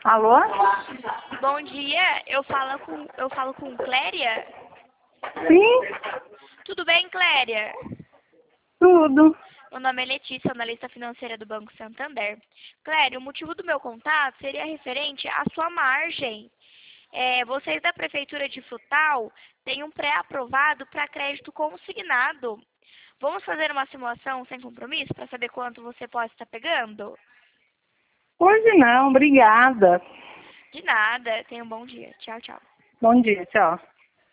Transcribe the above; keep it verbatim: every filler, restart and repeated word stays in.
Alô? Bom dia, eu falo com, eu falo com Cléria? Sim, Tudo bem, Cléria? tudo. Meu nome é Letícia, analista financeira do Banco Santander. Cléria, o motivo do meu contato seria referente à sua margem. É, vocês da Prefeitura de Frutal têm um pré-aprovado para crédito consignado. Vamos fazer uma simulação sem compromisso para saber quanto você pode estar pegando? Hoje não, obrigada. De nada, tenha um bom dia. Tchau, tchau. Bom dia, tchau.